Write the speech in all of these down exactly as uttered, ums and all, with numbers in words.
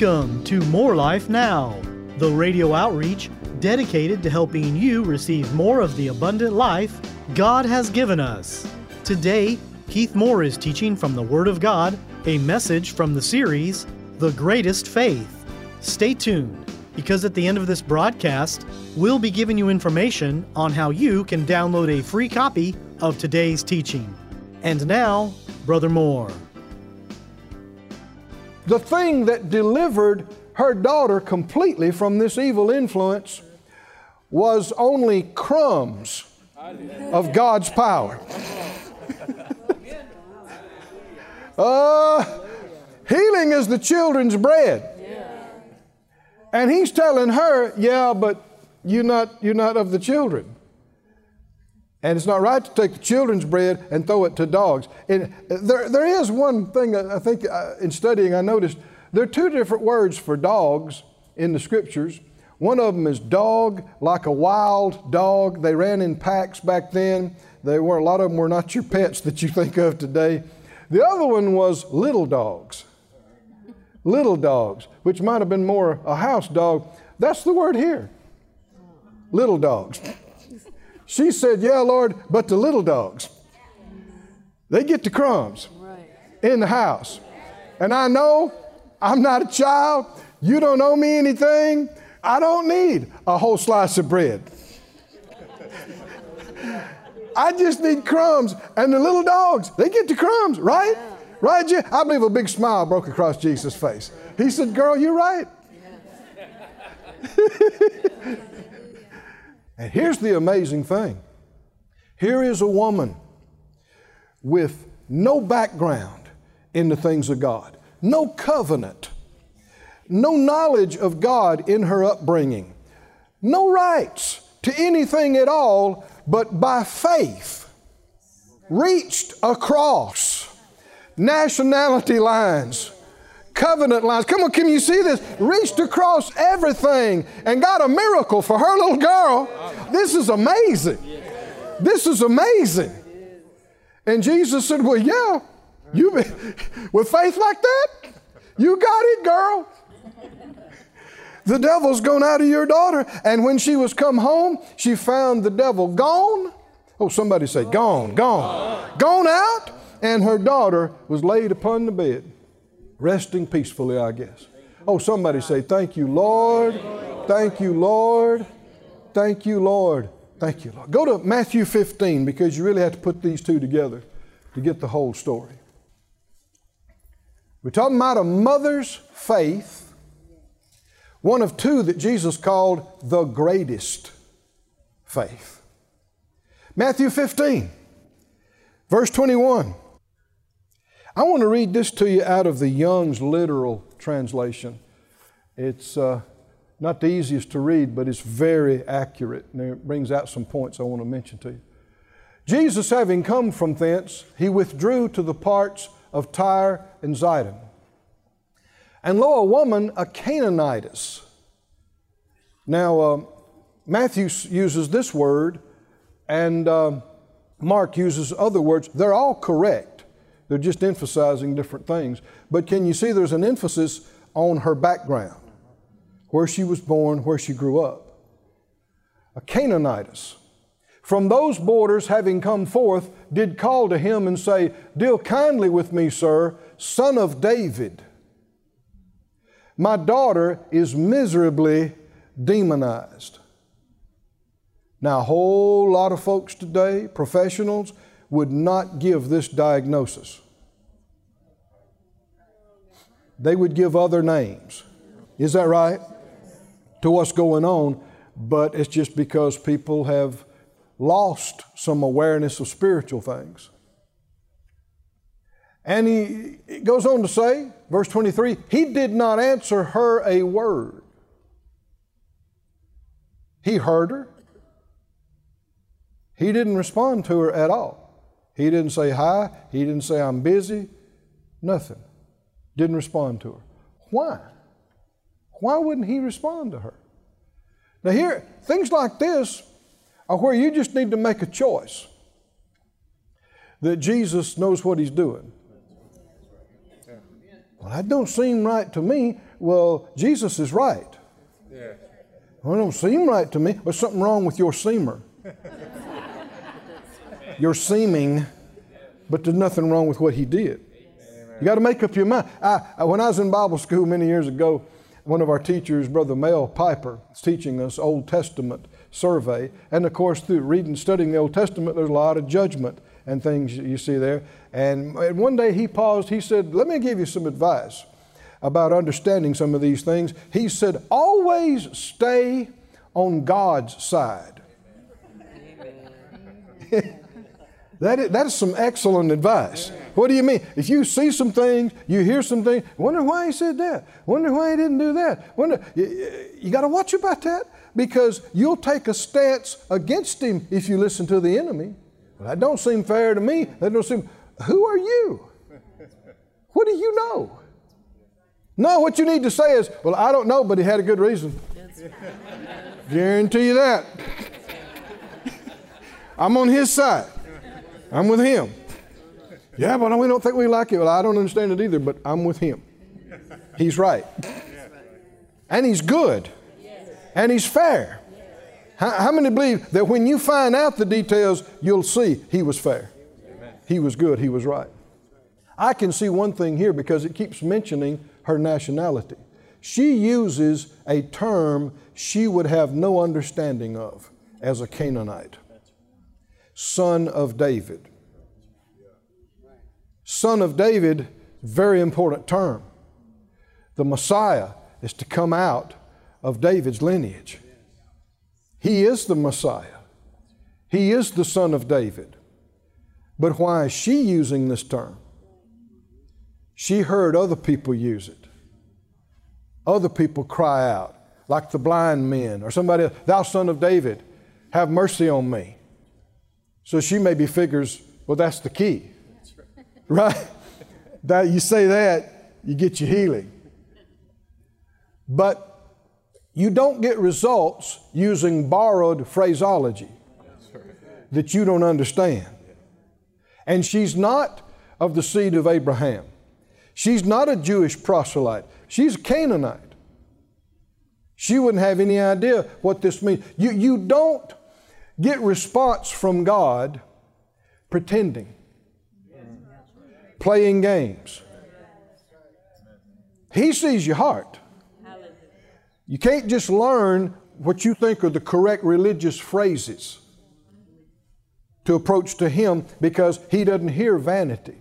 Welcome to More Life Now, the radio outreach dedicated to helping you receive more of the abundant life God has given us. Today, Keith Moore is teaching from the Word of God, a message from the series, The Greatest Faith. Stay tuned, because at the end of this broadcast, we'll be giving you information on how you can download a free copy of today's teaching. And now, Brother Moore. The thing that delivered her daughter completely from this evil influence was only crumbs of God's power. uh, healing is the children's bread. And he's telling her, yeah, but you're not, you're not of the children. And it's not right to take the children's bread and throw it to dogs. And there, there is one thing I think uh, in studying I noticed. There are two different words for dogs in the scriptures. One of them is dog, like a wild dog. They ran in packs back then. They were, a lot of them were not your pets that you think of today. The other one was little dogs. Little dogs, which might have been more a house dog. That's the word here. Little dogs. She said, yeah, Lord, but the little dogs, they get the crumbs in the house. And I know I'm not a child. You don't owe me anything. I don't need a whole slice of bread. I just need crumbs. And the little dogs, they get the crumbs, right? Right, Jim? I believe a big smile broke across Jesus' face. He said, girl, you're right. And here's the amazing thing. Here is a woman with no background in the things of God, no covenant, no knowledge of God in her upbringing, no rights to anything at all, but by faith reached across nationality lines, covenant lines. Come on, can you see this? Reached across everything and got a miracle for her little girl. This is amazing. This is amazing. And Jesus said, well, yeah, you with faith like that, you got it, girl. The devil's gone out of your daughter. And when she was come home, she found the devil gone. Oh, somebody say, gone, gone, gone out. And her daughter was laid upon the bed, resting peacefully, I guess. Oh, somebody say, thank you, Lord. Thank you, Lord. Thank you, Lord. Thank you, Lord. Go to Matthew fifteen, because you really have to put these two together to get the whole story. We're talking about a mother's faith, one of two that Jesus called the greatest faith. Matthew fifteen, verse twenty-one. I want to read this to you out of the Young's Literal Translation. It's uh, not the easiest to read, but it's very accurate, and it brings out some points I want to mention to you. Jesus, having come from thence, he withdrew to the parts of Tyre and Zidon. And lo, a woman, a Canaanitess. Now, uh, Matthew uses this word, and uh, Mark uses other words. They're all correct. They're just emphasizing different things. But can you see there's an emphasis on her background, where she was born, where she grew up. A Canaanitess. From those borders having come forth, did call to him and say, deal kindly with me, sir, son of David. My daughter is miserably demonized. Now, a whole lot of folks today, professionals, would not give this diagnosis. They would give other names. Is that right? To what's going on, but it's just because people have lost some awareness of spiritual things. And he it goes on to say, verse twenty-three, he did not answer her a word. He heard her. He didn't respond to her at all. He didn't say hi. He didn't say I'm busy. Nothing. Didn't respond to her. Why? Why wouldn't he respond to her? Now here, things like this are where you just need to make a choice that Jesus knows what he's doing. Well, that don't seem right to me. well, Jesus is right. Yeah. Well, it don't seem right to me. There's something wrong with your seamer. You're seeming, but there's nothing wrong with what he did. You got to make up your mind. I, I, when I was in Bible school many years ago, one of our teachers, Brother Mel Piper, was teaching us Old Testament survey. And of course, through reading, studying the Old Testament, there's a lot of judgment and things you see there. And one day he paused, he said, let me give you some advice about understanding some of these things. He said, always stay on God's side. that, is, that is some excellent advice. What do you mean? If you see some things, you hear some things, wonder why he said that, wonder why he didn't do that. Wonder, you, you got to watch about that, because you'll take a stance against him if you listen to the enemy. Well, that don't seem fair to me. That don't seem. Who are you? What do you know? No, what you need to say is, well, I don't know, but he had a good reason. Guarantee you that. I'm on his side. I'm with him. Yeah, but we don't think we like it. Well, I don't understand it either, but I'm with him. He's right. And he's good. And he's fair. How, how many believe that when you find out the details, you'll see he was fair? He was good. He was right. I can see one thing here because it keeps mentioning her nationality. She uses a term she would have no understanding of as a Canaanite. Son of David. Son of David, very important term. The Messiah is to come out of David's lineage. He is the Messiah. He is the son of David. But why is she using this term? She heard other people use it. Other people cry out, like the blind men or somebody else, thou son of David, have mercy on me. So she maybe figures, well, that's the key. Right? That you say that, you get your healing. But you don't get results using borrowed phraseology that you don't understand. And she's not of the seed of Abraham. She's not a Jewish proselyte. She's a Canaanite. She wouldn't have any idea what this means. You, you don't get response from God pretending, playing games. He sees your heart. You can't just learn what you think are the correct religious phrases to approach to Him, because He doesn't hear vanity.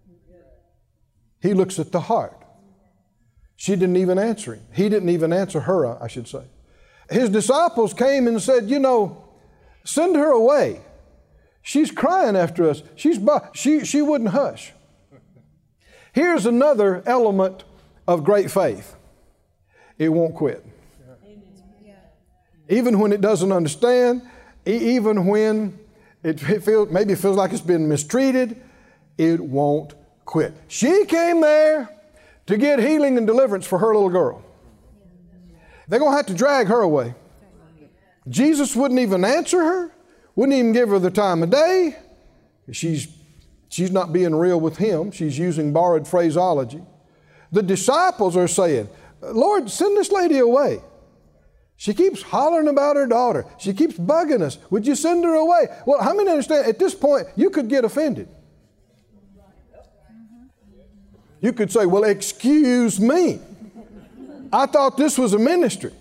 He looks at the heart. She didn't even answer Him. He didn't even answer her, I should say. His disciples came and said, you know, send her away. She's crying after us. She's she, she wouldn't hush. Here's another element of great faith. It won't quit. Even when it doesn't understand, even when it feels, maybe it feels like it's been mistreated, it won't quit. She came there to get healing and deliverance for her little girl. They're going to have to drag her away. Jesus wouldn't even answer her, wouldn't even give her the time of day. She's, she's not being real with Him. She's using borrowed phraseology. The disciples are saying, Lord, send this lady away. She keeps hollering about her daughter. She keeps bugging us. Would you send her away? Well, how many understand at this point you could get offended? You could say, well, excuse me. I thought this was a ministry.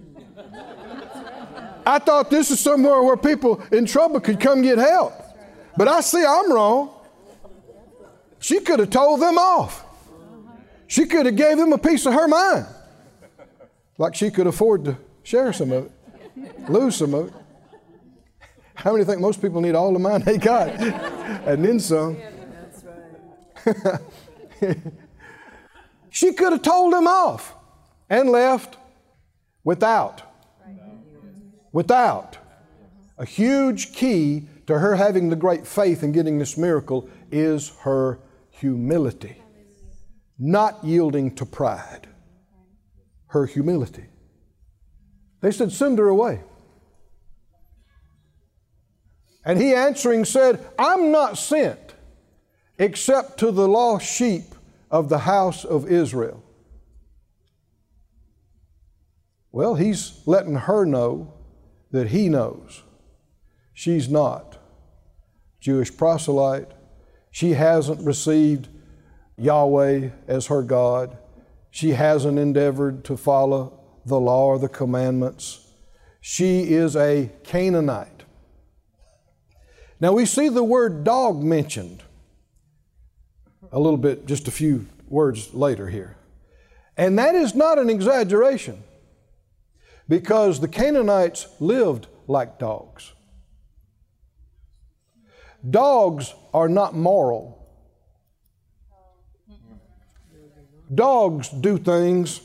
I thought this is somewhere where people in trouble could come get help. But I see I'm wrong. She could have told them off. She could have gave them a piece of her mind. Like she could afford to share some of it, lose some of it. How many think most people need all the mind they got? And then some. She could have told them off and left without. Without. A huge key to her having the great faith in getting this miracle is her humility. Not yielding to pride. Her humility. They said, send her away. And He answering said, I'm not sent except to the lost sheep of the house of Israel. Well, he's letting her know that he knows she's not Jewish proselyte. She hasn't received Yahweh as her God. She hasn't endeavored to follow the law or the commandments. She is a Canaanite. Now we see the word dog mentioned a little bit, just a few words later here. And that is not an exaggeration, because the Canaanites lived like dogs. Dogs are not moral. Dogs do things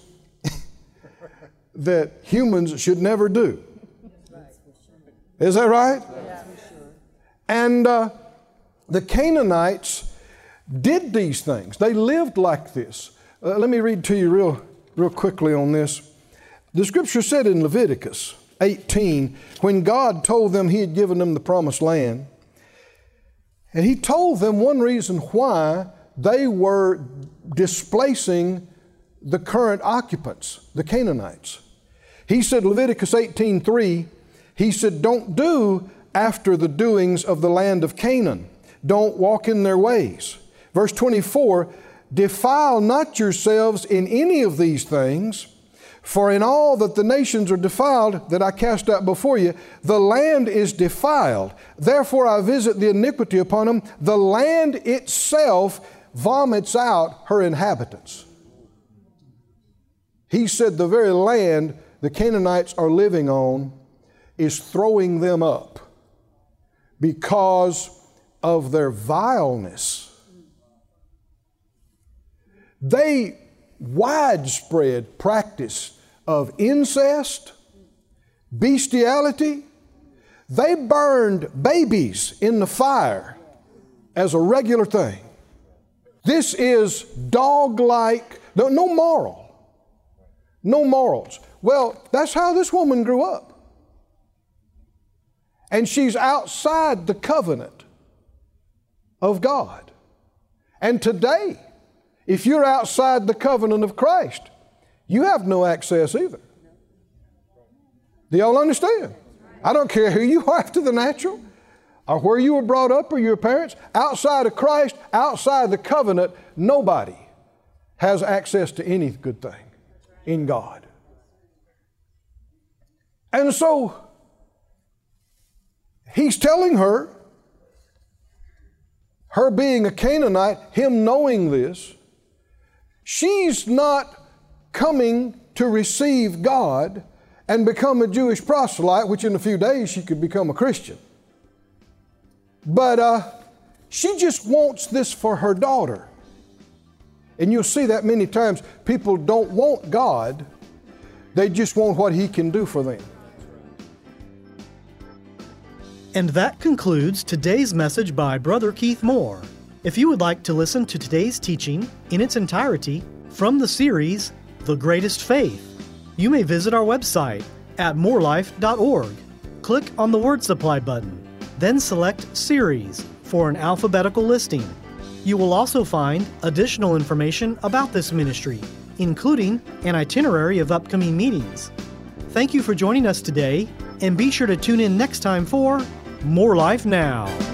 that humans should never do. Is that right? And uh, the Canaanites did these things. They lived like this. Uh, let me read to you real, real quickly on this. The scripture said in Leviticus eighteen, when God told them he had given them the promised land, and he told them one reason why they were displacing the current occupants, the Canaanites. He said, Leviticus eighteen three, he said, don't do after the doings of the land of Canaan. Don't walk in their ways. Verse twenty-four, defile not yourselves in any of these things, for in all that the nations are defiled that I cast out before you, the land is defiled. Therefore I visit the iniquity upon them. The land itself vomits out her inhabitants. He said the very land the Canaanites are living on is throwing them up because of their vileness. They widespread practice of incest, bestiality. They burned babies in the fire as a regular thing. This is dog-like, no, no moral, no morals. Well, that's how this woman grew up. And she's outside the covenant of God. And today, if you're outside the covenant of Christ, you have no access either. Do y'all understand? I don't care who you are after the natural, or where you were brought up, or your parents. Outside of Christ, outside the covenant, nobody has access to any good thing in God. And so, he's telling her, her being a Canaanite, him knowing this, she's not coming to receive God and become a Jewish proselyte, which in a few days she could become a Christian. But uh, she just wants this for her daughter. And you'll see that many times. People don't want God. They just want what He can do for them. And that concludes today's message by Brother Keith Moore. If you would like to listen to today's teaching in its entirety from the series, The Greatest Faith, you may visit our website at more life dot org. Click on the Word Supply button, then select Series for an alphabetical listing. You will also find additional information about this ministry, including an itinerary of upcoming meetings. Thank you for joining us today, and be sure to tune in next time for More Life Now.